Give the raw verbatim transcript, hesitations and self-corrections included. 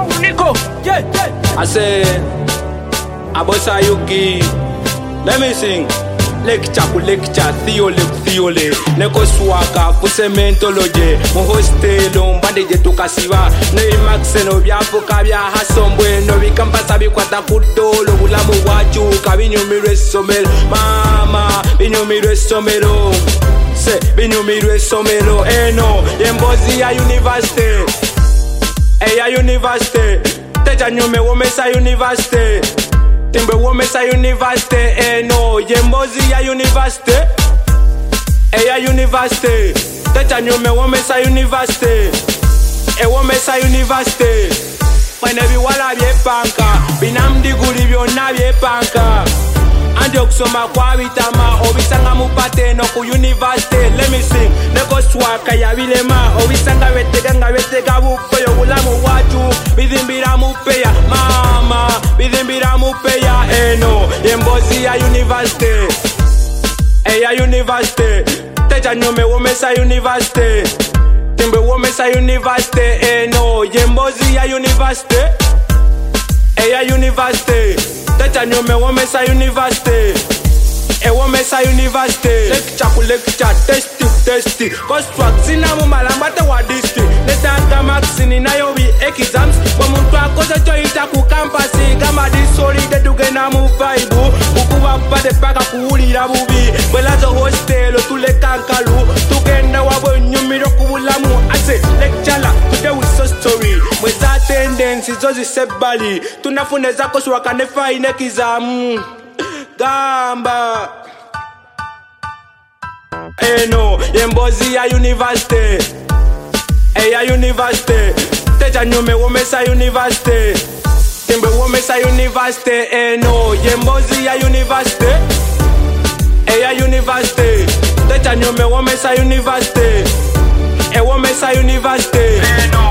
Nico, yeah, yeah. I say, Abosa Yuki, let me sing. Lecture ku lecture, theole ku theole. Neko swaka ku cementology. Mu hostelo mbande je tukasiba. No imaxe no byapo kabya hasombwe no bikampasa bikwata kudolo bulamu wachu kabinyumiro esomero. Mama binyumiro esomero. Se binyumiro esomero. Eno yembozi ya university. Eya university. Teja nyume womesa university. Timbe womesa university, eh no, yembozi ya university, eh ya university. Techa nyume womesa university, eh womesa university. When everyone bye panka, binamdi guli byonna bye panka. Andi okusoma kwa bitama, obisanga mupate no ku university. Let me sing, neko swaka ya bilema, obisanga betega nga betega bukoyo bulamu watu, bizimbira mupeya, mama, bizimbira mupeya, eno, yembozi ya university, eh ya university, techa nyume womesa university, timbe womesa university, eno, yembozi ya university, eh ya university. Techa nyume womesa university, e womesa university. Lecture ku lecture, testi testi. Construct sina mu malamba te wa district. Letanga maxini na yo bi exams. Kwa muntu akoze choita ku campus kama disori de tugena mu vibe. Ukuba pade paka kuulira bubi. Bwelazo hostel tule kankalu. Tugenda wabo nyumiro kubulamu. Ase lecture today we so story. Mweza tendency zozi sebali. Tunafuneza ko swaka ne fine kizamu. Gamba eno yembozi ya university, eh ya university. Techa nyume womesa university, timbe womesa university, eno yembozi ya university, eh ya university. Techa nyume womesa university, eh womesa university, eno